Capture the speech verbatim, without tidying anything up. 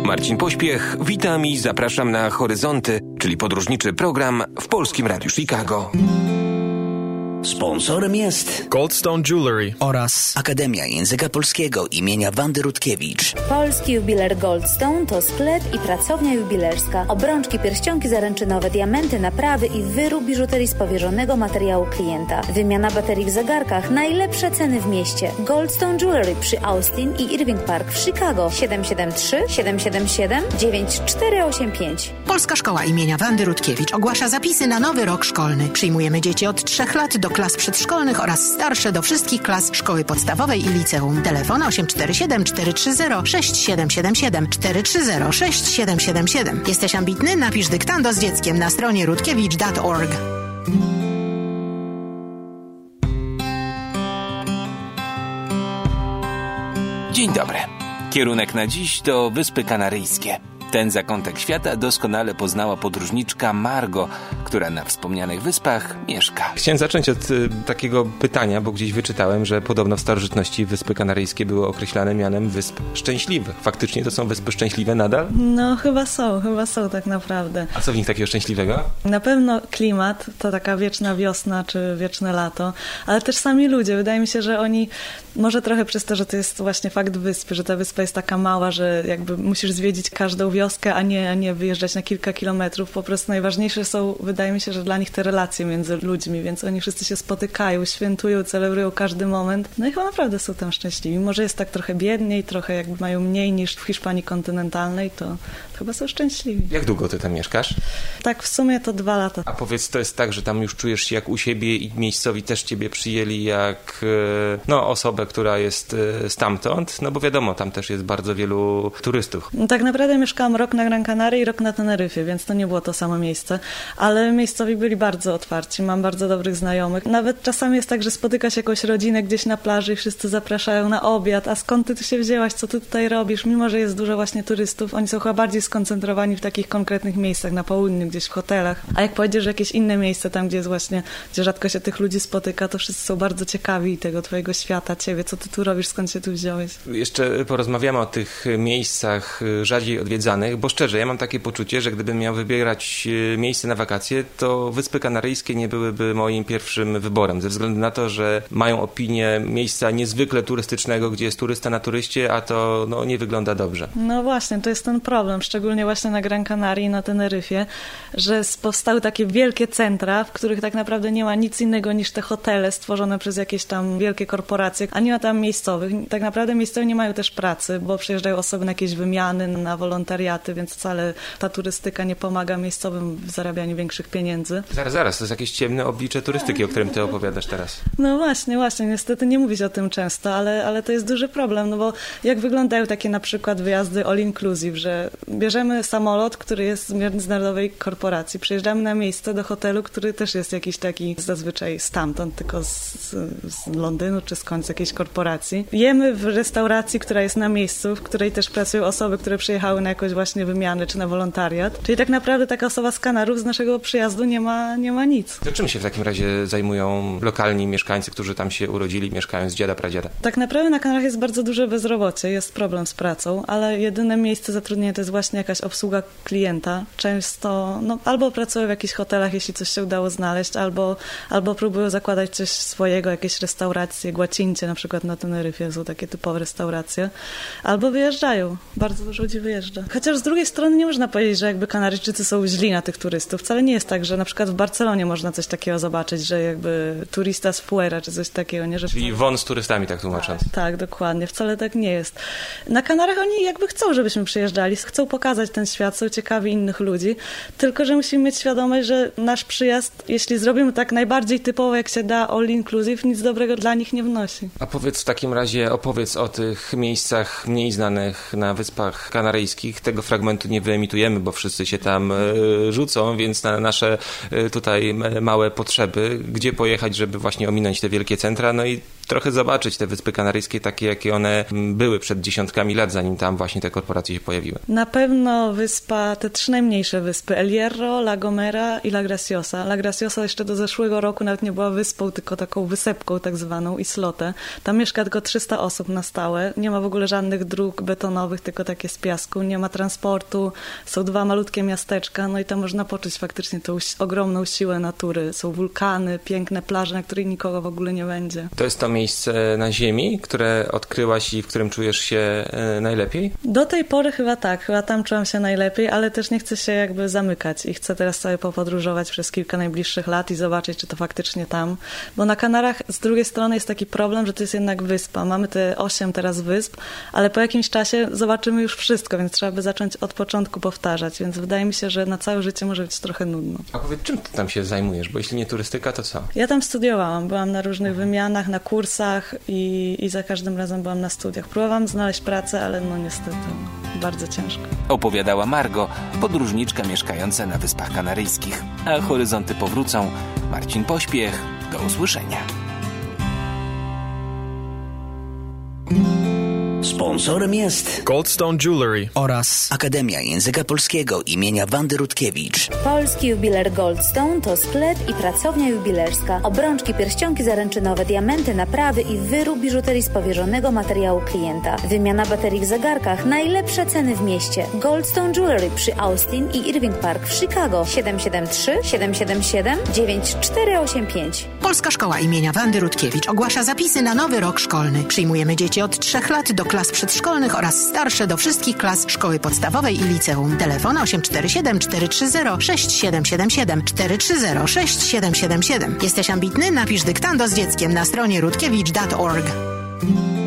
Marcin Pośpiech, witam i zapraszam na Horyzonty, czyli podróżniczy program w Polskim Radiu Chicago. Sponsorem jest Goldstone Jewelry oraz Akademia Języka Polskiego imienia Wandy Rutkiewicz. Polski jubiler Goldstone to sklep i pracownia jubilerska. Obrączki, pierścionki zaręczynowe, diamenty, naprawy i wyrób biżuterii z powierzonego materiału klienta. Wymiana baterii w zegarkach. Najlepsze ceny w mieście. Goldstone Jewelry przy Austin i Irving Park w Chicago. siedem siedem trzy siedem siedem siedem dziewięć cztery osiem pięć. Polska Szkoła imienia Wandy Rutkiewicz ogłasza zapisy na nowy rok szkolny. Przyjmujemy dzieci od trzech lat do klas przedszkolnych oraz starsze do wszystkich klas szkoły podstawowej i liceum. Telefon osiem cztery siedem cztery trzy zero sześć siedem siedem siedem cztery trzy zero sześć siedem siedem siedem. Jesteś ambitny? Napisz dyktando z dzieckiem na stronie rutkiewicz kropka org. Dzień dobry. Kierunek na dziś to Wyspy Kanaryjskie. Ten zakątek świata doskonale poznała podróżniczka Margo, która na wspomnianych wyspach mieszka. Chciałem zacząć od y, takiego pytania, bo gdzieś wyczytałem, że podobno w starożytności Wyspy Kanaryjskie były określane mianem Wysp Szczęśliwych. Faktycznie to są Wyspy Szczęśliwe nadal? No chyba są, chyba są tak naprawdę. A co w nich takiego szczęśliwego? Na pewno klimat, to taka wieczna wiosna czy wieczne lato, ale też sami ludzie. Wydaje mi się, że oni, może trochę przez to, że to jest właśnie fakt wyspy, że ta wyspa jest taka mała, że jakby musisz zwiedzić każdą wioskę, a nie, a nie wyjeżdżać na kilka kilometrów. Po prostu najważniejsze są, wydaje mi się, że dla nich te relacje między ludźmi, więc oni wszyscy się spotykają, świętują, celebrują każdy moment. No i chyba naprawdę są tam szczęśliwi. Może jest tak trochę biedniej, trochę jakby mają mniej niż w Hiszpanii kontynentalnej, to chyba są szczęśliwi. Jak długo ty tam mieszkasz? Tak, w sumie to dwa lata. A powiedz, to jest tak, że tam już czujesz się jak u siebie i miejscowi też ciebie przyjęli jak no, osobę, która jest stamtąd? No bo wiadomo, tam też jest bardzo wielu turystów. No, tak naprawdę mieszkałam rok na Gran Canaria i rok na Teneryfie, więc to nie było to samo miejsce, ale miejscowi byli bardzo otwarci, mam bardzo dobrych znajomych. Nawet czasami jest tak, że spotyka się jakąś rodzinę gdzieś na plaży i wszyscy zapraszają na obiad, a skąd ty tu się wzięłaś, co ty tutaj robisz? Mimo że jest dużo właśnie turystów, oni są chyba bardziej skoncentrowani w takich konkretnych miejscach, na południu, gdzieś w hotelach. A jak pojedziesz w jakieś inne miejsce, tam gdzie jest właśnie, gdzie rzadko się tych ludzi spotyka, to wszyscy są bardzo ciekawi tego twojego świata, ciebie, co ty tu robisz, skąd się tu wziąłeś. Jeszcze porozmawiamy o tych miejscach rzadziej odwiedzanych, bo szczerze, ja mam takie poczucie, że gdybym miał wybierać miejsce na wakacje, to Wyspy Kanaryjskie nie byłyby moim pierwszym wyborem, ze względu na to, że mają opinię miejsca niezwykle turystycznego, gdzie jest turysta na turyście, a to no, nie wygląda dobrze. No właśnie, to jest ten problem, szczególnie właśnie na Gran Canaria i na Teneryfie, że powstały takie wielkie centra, w których tak naprawdę nie ma nic innego niż te hotele stworzone przez jakieś tam wielkie korporacje, a nie ma tam miejscowych. Tak naprawdę miejscowi nie mają też pracy, bo przyjeżdżają osoby na jakieś wymiany, na wolontariaty, więc wcale ta turystyka nie pomaga miejscowym w zarabianiu większych pieniędzy. Zaraz, zaraz, to jest jakieś ciemne oblicze turystyki, o którym ty opowiadasz teraz. No właśnie, właśnie, niestety nie mówi się o tym często, ale, ale to jest duży problem, no bo jak wyglądają takie na przykład wyjazdy all inclusive, że bierzemy samolot, który jest z międzynarodowej korporacji, przyjeżdżamy na miejsce do hotelu, który też jest jakiś taki zazwyczaj stamtąd, tylko z, z Londynu czy skądś z jakiejś korporacji. Jemy w restauracji, która jest na miejscu, w której też pracują osoby, które przyjechały na jakąś właśnie wymianę czy na wolontariat. Czyli tak naprawdę taka osoba z Kanarów z naszego przyjazdu nie ma, nie ma nic. To czym się w takim razie zajmują lokalni mieszkańcy, którzy tam się urodzili, mieszkają z dziada, pradziada? Tak naprawdę na Kanarach jest bardzo duże bezrobocie, jest problem z pracą, ale jedyne miejsce zatrudnienia to jest właśnie jakaś obsługa klienta. Często no, albo pracują w jakichś hotelach, jeśli coś się udało znaleźć, albo, albo próbują zakładać coś swojego, jakieś restauracje, Guacincie na przykład na Teneryfie są takie typowe restauracje, albo wyjeżdżają. Bardzo dużo ludzi wyjeżdża. Chociaż z drugiej strony nie można powiedzieć, że jakby Kanaryjczycy są źli na tych turystów. Wcale nie jest tak, że na przykład w Barcelonie można coś takiego zobaczyć, że jakby turista z fuera czy coś takiego, nie? Że Czyli wcale... won z turystami, tak tłumacząc. Tak, tak, dokładnie. Wcale tak nie jest. Na Kanarach oni jakby chcą, żebyśmy przyjeżdżali, chcą pokazać ten świat, są ciekawi innych ludzi, tylko że musimy mieć świadomość, że nasz przyjazd, jeśli zrobimy tak najbardziej typowo, jak się da, all inclusive, nic dobrego dla nich nie wnosi. A powiedz w takim razie, opowiedz o tych miejscach mniej znanych na Wyspach Kanaryjskich. Tego fragmentu nie wyemitujemy, bo wszyscy się tam y, rzucą, więc na nasze y, tutaj małe potrzeby, gdzie pojechać, żeby właśnie ominąć te wielkie centra, no i trochę zobaczyć te Wyspy Kanaryjskie takie, jakie one były przed dziesiątkami lat, zanim tam właśnie te korporacje się pojawiły. Na pewno wyspa, te trzy najmniejsze wyspy, El Hierro, La Gomera i La Graciosa. La Graciosa jeszcze do zeszłego roku nawet nie była wyspą, tylko taką wysepką tak zwaną, islotę. Tam mieszka tylko trzysta osób na stałe. Nie ma w ogóle żadnych dróg betonowych, tylko takie z piasku. Nie ma transportu. Są dwa malutkie miasteczka, no i tam można poczuć faktycznie tą ogromną siłę natury. Są wulkany, piękne plaże, na których nikogo w ogóle nie będzie. To jest to miejsce na ziemi, które odkryłaś i w którym czujesz się e, najlepiej? Do tej pory chyba tak. Chyba tam czułam się najlepiej, ale też nie chcę się jakby zamykać i chcę teraz sobie popodróżować przez kilka najbliższych lat i zobaczyć, czy to faktycznie tam. Bo na Kanarach z drugiej strony jest taki problem, że to jest jednak wyspa. Mamy te osiem teraz wysp, ale po jakimś czasie zobaczymy już wszystko, więc trzeba by zacząć od początku powtarzać, więc wydaje mi się, że na całe życie może być trochę nudno. A powiedz, czym ty tam się zajmujesz? Bo jeśli nie turystyka, to co? Ja tam studiowałam. Byłam na różnych wymianach, na kursach i, i za każdym razem byłam na studiach. Próbowałam znaleźć pracę, ale no niestety bardzo ciężko. Opowiadała Margo, podróżniczka mieszkająca na Wyspach Kanaryjskich. A horyzonty powrócą. Marcin Pośpiech. Do usłyszenia. Sponsorem jest Goldstone Jewelry oraz Akademia Języka Polskiego imienia Wandy Rutkiewicz. Polski jubiler Goldstone to sklep i pracownia jubilerska. Obrączki, pierścionki zaręczynowe, diamenty, naprawy i wyrób biżuterii z powierzonego materiału klienta. Wymiana baterii w zegarkach. Najlepsze ceny w mieście. Goldstone Jewelry przy Austin i Irving Park w Chicago. siedem siedem trzy, siedem siedem siedem, dziewięć cztery osiem pięć. Polska Szkoła imienia Wandy Rutkiewicz ogłasza zapisy na nowy rok szkolny. Przyjmujemy dzieci od trzech lat do klas przedszkolnych oraz starsze do wszystkich klas szkoły podstawowej i liceum. Telefon osiem cztery siedem, cztery trzy zero, sześć siedem siedem siedem, cztery trzy zero, sześć siedem siedem siedem. Jesteś ambitny? Napisz dyktando z dzieckiem na stronie rutkiewicz kropka org.